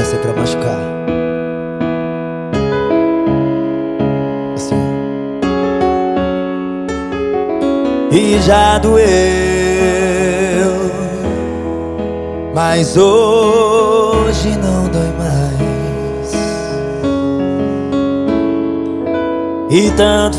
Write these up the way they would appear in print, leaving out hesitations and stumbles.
Essa é pra machucar. Assim. E já doeu, mas hoje não dói mais. E tanto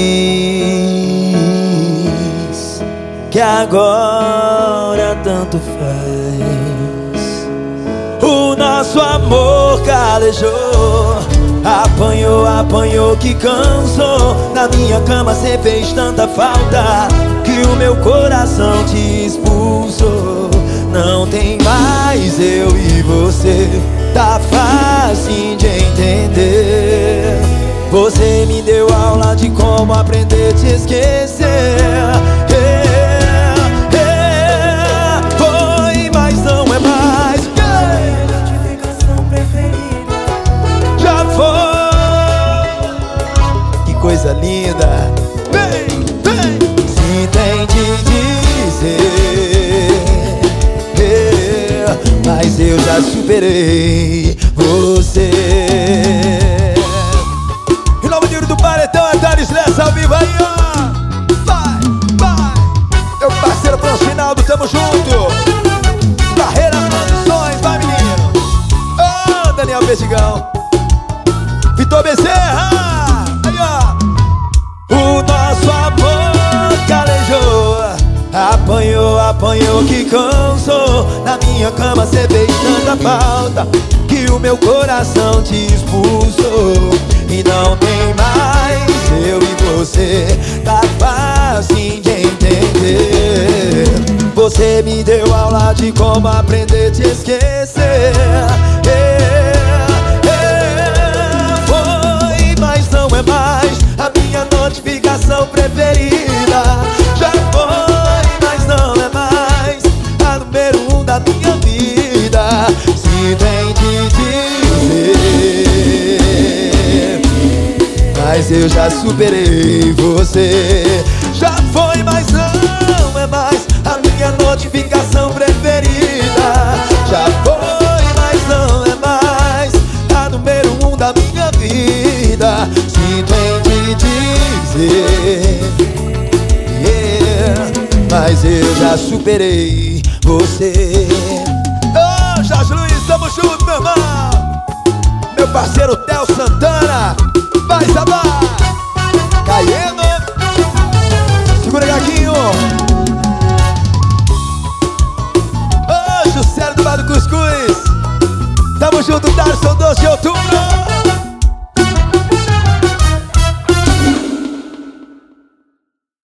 fiz que agora tanto faz. O nosso amor calejou, apanhou, apanhou que cansou. Na minha cama cê fez tanta falta que o meu coração te expulsou. Não tem mais eu e você, tá fácil de entender. Você me deu aula de como aprender a te esquecer. Foi, mas não é mais. Identificação preferida. Já foi. Que coisa linda. Vem, vem. Se tem de dizer, mas eu já superei você. Em nome do Paredão, é Thales Lessa ao vivo aí, ó. Vai, vai. Meu parceiro Francinaldo, tamo junto. Barreira Produções, vai menino. Ô, Daniel Besigão, Vitor Bezerra. Aí, ó. O nosso amor calejou, apanhou, apanhou que cansou. Na minha cama cê fez tanta falta que o meu coração te expulsou. E não tem mais eu e você, tá fácil de entender. Você me deu aula de como aprender a te esquecer. Foi, mas não é mais a minha notificação preferida. Já foi, mas não é mais a número 1 da minha vida. Se tem de dizer, mas eu já superei você. Já foi, mas não é mais a minha notificação preferida. Já foi, mas não é mais a número 1 da minha vida. Sinto em te dizer, mas eu já superei você. Ô, Jorge Luiz, tamo junto, meu irmão. Meu parceiro Theo Santana, vai Sabá, Caieno, segura Gaguinho. Ô, Juscelio do Bar do Cuscuz, tamo junto, Darson, 12 de outubro.